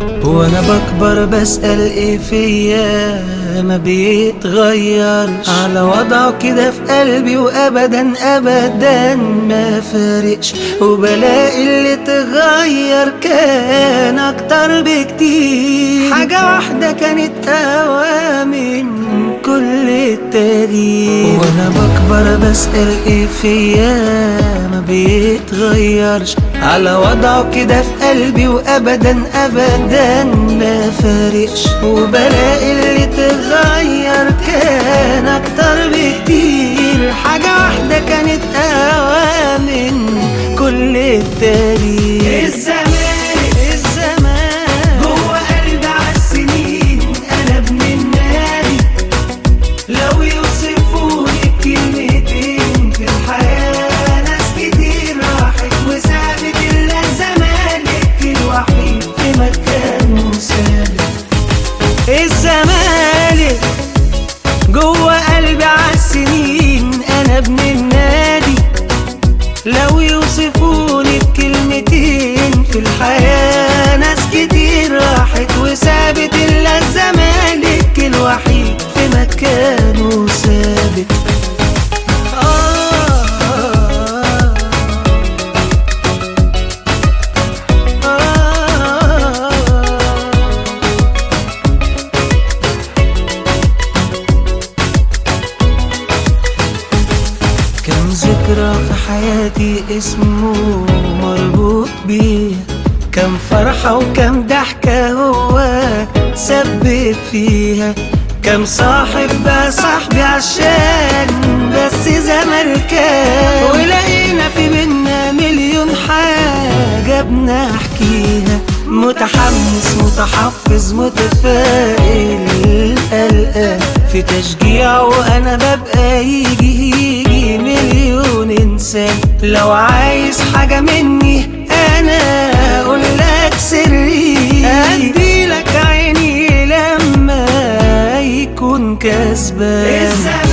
وانا بكبر بسأل ايه فيا ما بيتغيرش على وضعه كده في قلبي، وابدا ابدا ما فارقش. وبلاقي اللي تغير كان اكتر بكتير، حاجة واحدة كانت اقوى من كل التاريخ. وانا بكبر بسأل ايه فيا ما بيتغيرش على وضعه كده في قلبي، وابدا ابدا ما فارقش. وبلاقي اللي تغير كان اكتر بكتير، حاجة واحدة كانت اقوى من كل التاريخ. الزمان جوه قلبي عالسنين، انا ابن النادي. لو يوصفوني بكلمتين في الحياة، ناس كتير راحت وسابت، الا الزمالك الوحيد في مكانه ثابت. الزمالك جوه قلبي عالسنين، انا ابن النادي. لو يوصفوني بكلمتين في الحياة، ناس كتير راحت وسابت، الا الزمالك الوحيد في مكانه ثابت. كم ذكرى في حياتي اسمه مربوط بيها، كم فرحة وكم ضحكة هو سبب فيها. كم صاحب بقى صاحبي عشان بس زملكاوي، ولقينا في بينا مليون حاجة بنحكيها. متحمس متحفز متفائل قلقان في تشجيع، وانا ببقى يجي مليون انسان. لو عايز حاجة مني انا اقولك سري، اديلك عيني لما يكون كسبان.